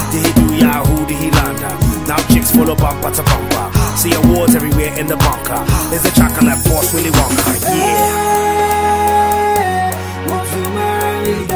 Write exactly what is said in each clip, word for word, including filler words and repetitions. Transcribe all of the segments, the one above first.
Did he do Yahoo? Did he landa? Now chicks follow bumper to bumper. See awards everywhere in the bunker. There's a track on that boss Willy Wonka. Yeah. Won't you marry me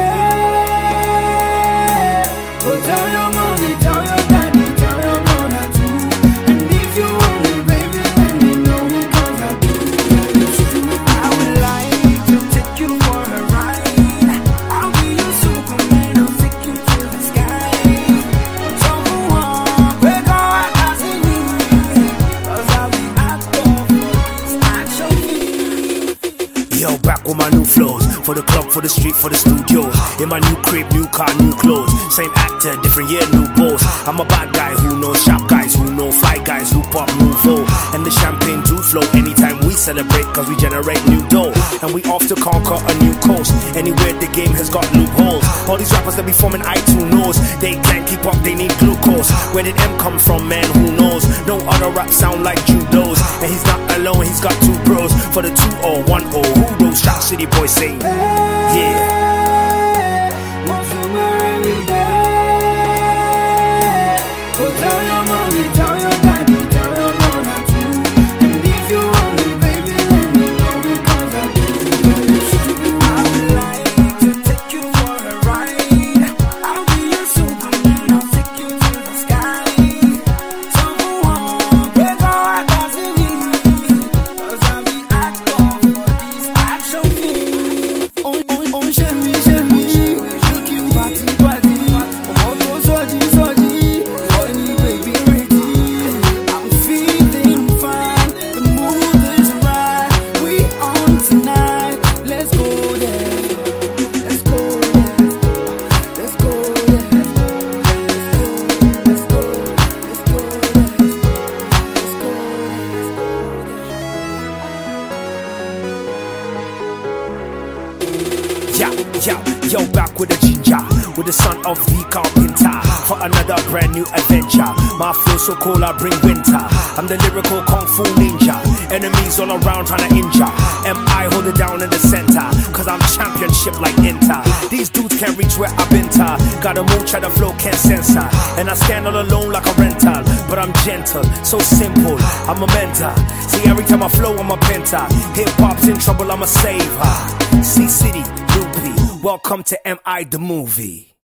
there? Well, tell your mommy, tell your daddy, tell your mother too. And if you want me, baby, let me know, 'cause I do. I would like to take you for a ride. I'll be your Superman, I'll take you to the sky. So on, break all I got in me, 'cause I'll be out there for this action. Yo, back with my new flows. For the club, for the street, for the studio. In my new crib, new car, new clothes. Same actor, different year, new boss. I'm a bad guy who knows sharp guys, who know fly guys, who pop nouveau. And the champagne do flow anytime we celebrate, 'cause we generate new dough. And we off to conquer a new coast. Anywhere the game has got loopholes. All these rappers that be forming iTunes knows they can't keep up, they need glucose. Where did M come from, man, who knows? No other rap sound like Judo's. And he's not alone, he's got two bros. For the two oh one oh, who those Shop City boys say? Yeah. Won't you marry me there? Well, tell your mommy, tell your daddy, tell your mother too. And if you want me, baby, let me know, 'cause I do. I would like to take you for a ride. I'll be your Superman, I'll take you to the sky. So on, break all I got in me, 'cause I'll be actor for this action film. Oh, oh, oh, Shemi, Shemi, look you party, party. Oh, oh, soji, soji, honey, baby, ready. I'm feeling fine, the mood is right. We on tonight, let's go there. Let's go there. Let's go there. Let's go, let's go, let's go there. Let's go, Yeah, yeah, yo, back with the ginger, with the son of the carpenter, for another brand new adventure. My flow so cold, I bring winter. I'm the lyrical kung fu ninja. Enemies all around trying to injure. M I hold it down in the center, 'cause I'm championship like Inter. These dudes can't reach where I've been to. Got a mood, try the flow, can't censor. And I stand all alone like a rental, but I'm gentle, so simple, I'm a mentor. See, every time I flow, I'm a penta. Hip hop's in trouble, I'm a saver. C City, Loopy, welcome to M I the movie.